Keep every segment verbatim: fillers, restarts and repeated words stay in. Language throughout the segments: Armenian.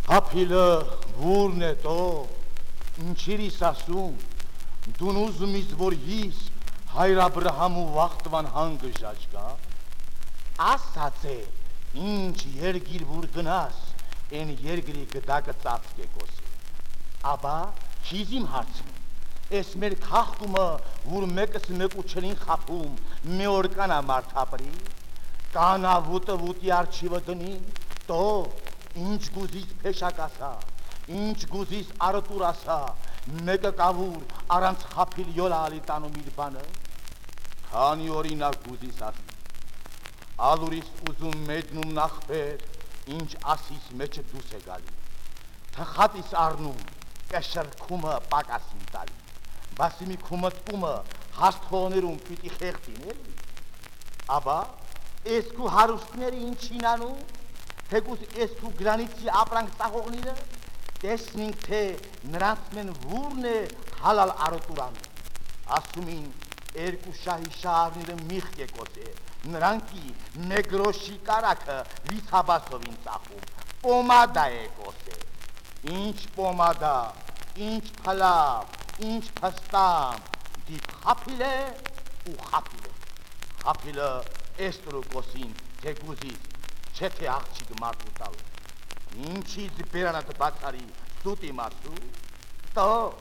Հապիլը վուրն է տո, ինչիրիս ասում, դուն ուզում իս, որ իս հայր Աբրահամու վաղտվան հանգը ժաճկա, ասած է, ինչ երգիր վուր գնաս, են երգրի գդակը ծածկ է կոսի, աբա չիզիմ հարցնում, ես մեր կախկումը, որ մեկս մեկ ուչելին խապում, մի օր կանա մարդապրի, կանա վուտը վուտի արջիվը դնին, տո, ինչ գուզիս փեշակ ասա, ինչ գուզիս արտուր ասա, մեկը կավուր առանց խապիլ յոլա ալի տանում իր բանը, քանի օրինակ գուզիս ասի, ալուրիս ուզում մեջնում նախբեր, ինչ ասիս մեջը դուս է գալի, թխատիս առնում, կշրքումը պակասին տալի, բասիմի քումըտումը հաստողներում պիտի խեղտին էլի, աբա էսկու հարուստները ինչին անում, թեկուս էսկու գրանիցի ապրանք ծաղողնիրը, տեսնինք թե նրանց մեն վուրն է հալալ արոտուրան, ասումին երկու շահի շահարնիրը միխտ է կոս է, նրանքի մեգրոշի կարակը վիցաբասովին ծախում, պոմադա է կոս է, ինչ պոմադա, ինչ փլավ, ինչ փստամ, դիպ խապիլ է ու խապիլ է, խապիլը էստրու կոսին թեկուզից, չէ թե աղջիկ մարդու տալու, ինչից բերանատ բացարի սուտի մասու, տո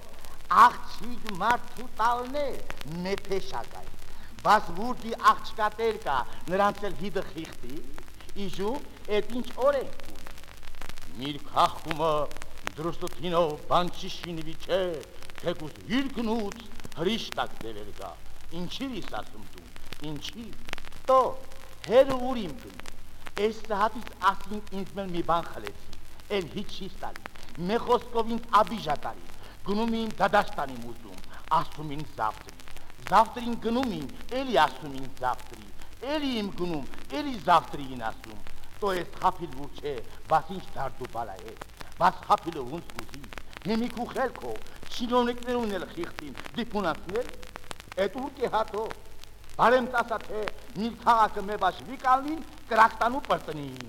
աղջիկ մարդու տալն է մեփեշակայ, բաս վուրդի աղջկատեր կա նրանց էլ հիդը խիղտի, իժում էտ ինչ օր ենք կուն, միր կախկումը դրուստութինով բան չի շինվի չէ, թեկուս հիրգնուց հրիշտակ դերեր գա, ինչիր իս ասում դու, ինչի, տո հերը ուր իմ գնում, Ես սահատից ասինք ինձ մել մի բան խլեցի, էլ հիչ չի ստալի, մե խոսքով ինձ աբիժա տարի, գնում ին դադաշտանիմ ուզում, ասում ին զավտրի, զավտրին գնում ին, էլի ասում ին զավտրի, էլի իմ գնում, էլի զավտրին ասում, տո ես խապիլ վուր չէ, բաս ինչ դարդու բալա է, բաս խապիլը ոնց ուզի, հեմիք ու խելքով, չինոնեկներուն էլ խիղտին, դիպունացնել, էտ ուր կե հատո, բարեմ տասա թե միր քաղաքը մեբաշ վիկալնին կրակտանու պրտնին,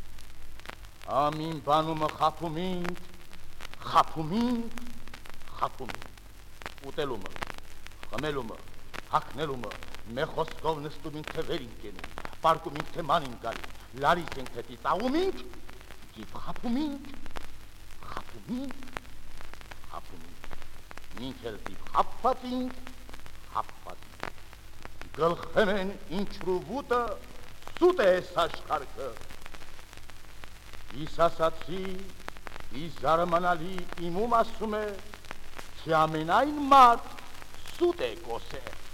ամին բանումը խապում ինք, խապում ինք, խապում ինք, ուտելումը, խմելումը, հակնելումը, մե խոսքով նստում ինք թե վեր ինք գենում, պարկում ինք թե ման ինք գալի, լարիս ինք թե ծաղում ինք, գիպ խապում ինք, խապում ինք, խապում ինք, ինք էլ դիպ խապված ինք, խապված ինք, գլխեմ են ինչրու վուտը, սուտ է ես աշխարքը, իս ասացի, իս զարմանալի իմում ասում է, թե ամենայն մարդ սուտ է կոս է,